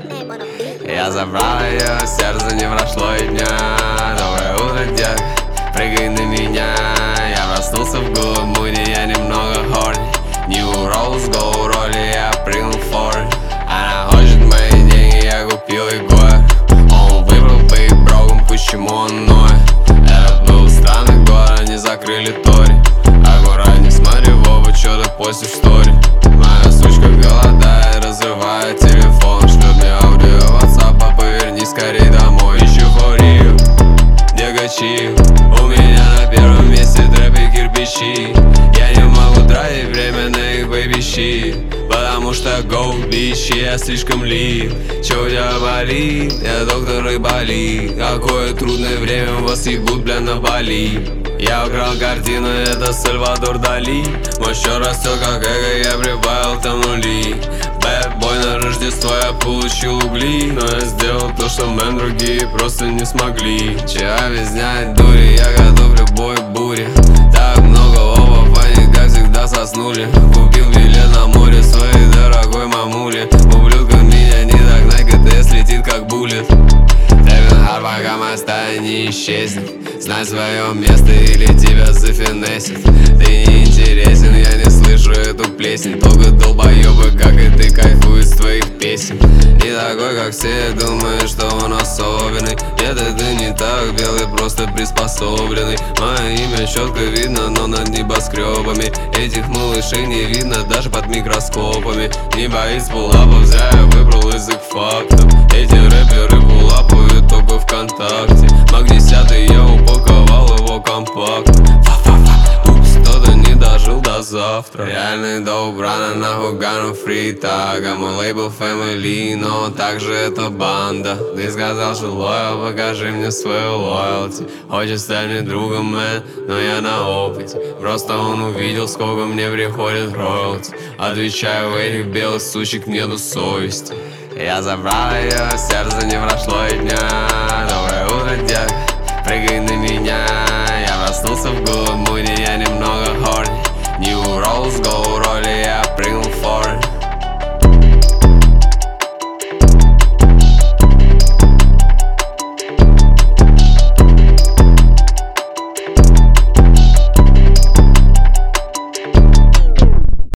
Я забрал ее, сердце не прошло и дня. Доброе утро, детка, прыгай на меня. Я проснулся в голом муде, я немного хорни. New Rose Gold роли, я прыгнул в форд. Она хочет мои деньги, я купил ей год. Он выбрал быть броком, почему он ноет? Это был странный год, они закрыли тори. Аккуратней смотри в оба, что ты постишь в стори. Моя сучка голодает, разрывает телефон. Шлет мне аудио WhatsApp, повернись скорей домой. Ищу форию, дегачи. У меня на первом месте трэпы кирпичи. Я не могу тратить время на их бэйби-щи, потому что gold bitch, я слишком лив. Чё у тебя болит? Я доктор Айболит. Какое трудное время, вас ебут, бля, на Бали. Я украл картину, это Сальвадор Дали. Мой счет растет как эго, я прибавил там нули. Бэд-бой на Рождество, я получил угли. Но я сделал то, что мэн другие просто не смогли. Вчера без дня дури, я готов к любой буре. Так много лобов, они как всегда соснули. Купил билет на море своей дорогой мамуле. Ублюдка меня не догнать, ГТС летит как буллет. Тревен пока моя стая не исчезнет. Знай свое место или тебя зафинесит. Ты не интересен, я не слышу эту плесень. Только долбоебы, как и ты, кайфуют с твоих песен. Не такой, как все, думаешь, что он особенный. Нет, это не так, белый просто приспособленный. Мое имя четко видно, но над небоскребами. Этих малышей не видно даже под микроскопами. Не боись пулапов, зря я выбрал язык фактов. Эти рэперы пулапают только ВКонтакте. Мак 10 я упаковал его компактно. Упс, кто-то не дожил до завтра. Реальный доп, рано нахуй гану фритага. Мой лейбл Family, но также это банда. Ты сказал, что лоял, покажи мне свою лоялти. Хочешь стать мне другом, мэн, но я на опыте. Просто он увидел, сколько мне приходит роялти. Отвечаю, у этих белых сучек нету совести. Я забрал ее, сердце не прошло и дня. Доброе утро, детка, прыгай на меня. Я проснулся в голом муде, я немного хорни. New Rose Gold роли, я прыгнул в